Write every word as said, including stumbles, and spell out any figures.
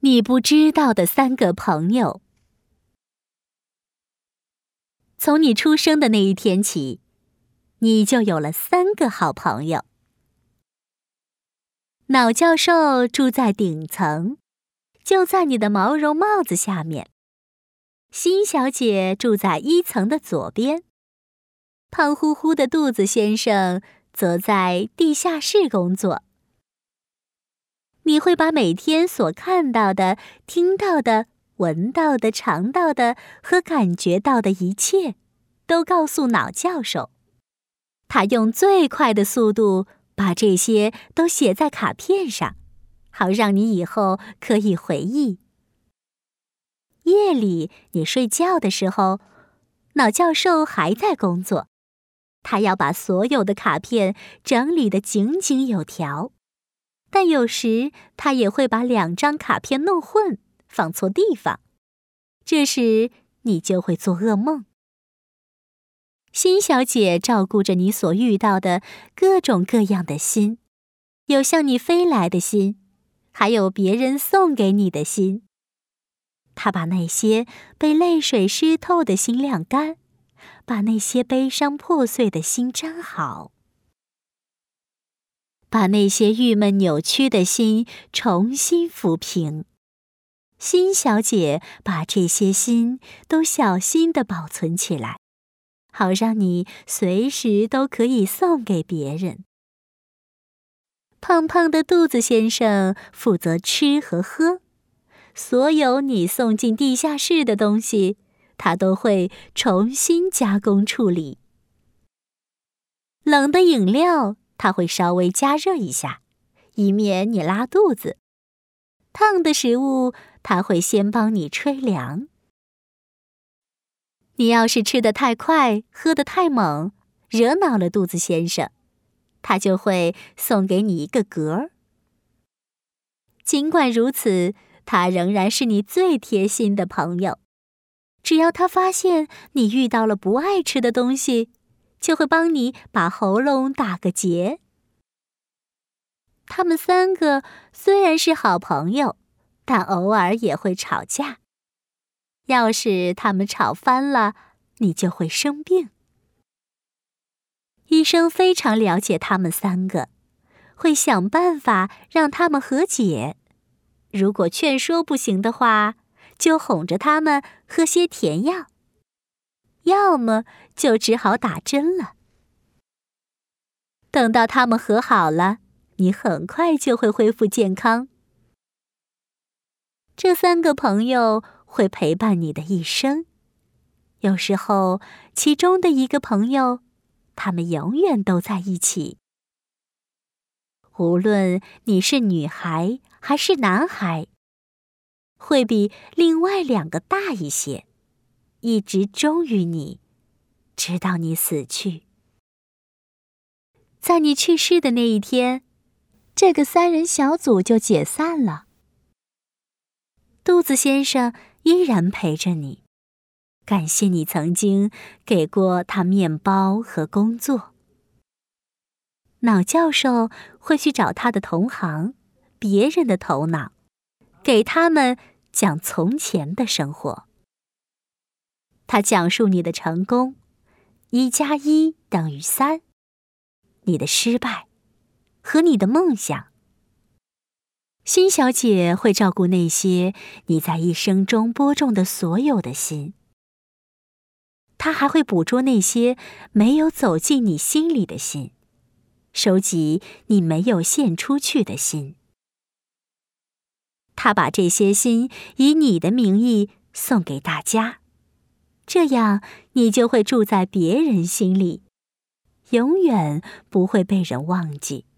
你不知道的三个朋友。从你出生的那一天起，你就有了三个好朋友。脑教授住在顶层，就在你的毛绒帽子下面。辛小姐住在一层的左边，胖乎乎的肚子先生则在地下室工作。你会把每天所看到的、听到的、闻到的、尝到的和感觉到的一切，都告诉脑教授。他用最快的速度把这些都写在卡片上，好让你以后可以回忆。夜里你睡觉的时候，脑教授还在工作，他要把所有的卡片整理得井井有条。但有时他也会把两张卡片弄混，放错地方。这时你就会做噩梦。辛小姐照顾着你所遇到的各种各样的心，有向你飞来的心，还有别人送给你的心。她把那些被泪水湿透的心晾干，把那些悲伤破碎的心粘好。把那些郁闷扭曲的心重新抚平。辛小姐把这些心都小心地保存起来，好让你随时都可以送给别人。胖胖的肚子先生负责吃和喝，所有你送进地下室的东西，他都会重新加工处理。冷的饮料它会稍微加热一下，以免你拉肚子。烫的食物，它会先帮你吹凉。你要是吃得太快，喝得太猛，惹恼了肚子先生，他就会送给你一个嗝儿。尽管如此，他仍然是你最贴心的朋友。只要他发现你遇到了不爱吃的东西，就会帮你把喉咙打个结。他们三个虽然是好朋友，但偶尔也会吵架。要是他们吵翻了，你就会生病。医生非常了解他们三个，会想办法让他们和解。如果劝说不行的话，就哄着他们喝些甜药。要么就只好打针了。等到他们和好了，你很快就会恢复健康。这三个朋友会陪伴你的一生。有时候，其中的一个朋友，他们永远都在一起。无论你是女孩还是男孩，会比另外两个大一些，一直忠于你，直到你死去。在你去世的那一天，这个三人小组就解散了。肚子先生依然陪着你，感谢你曾经给过他面包和工作。脑教授会去找他的同行，别人的头脑，给他们讲从前的生活。他讲述你的成功，一加一等于三，你的失败和你的梦想。辛小姐会照顾那些你在一生中播种的所有的心。她还会捕捉那些没有走进你心里的心，收集你没有献出去的心。她把这些心以你的名义送给大家，这样你就会住在别人心里，永远不会被人忘记。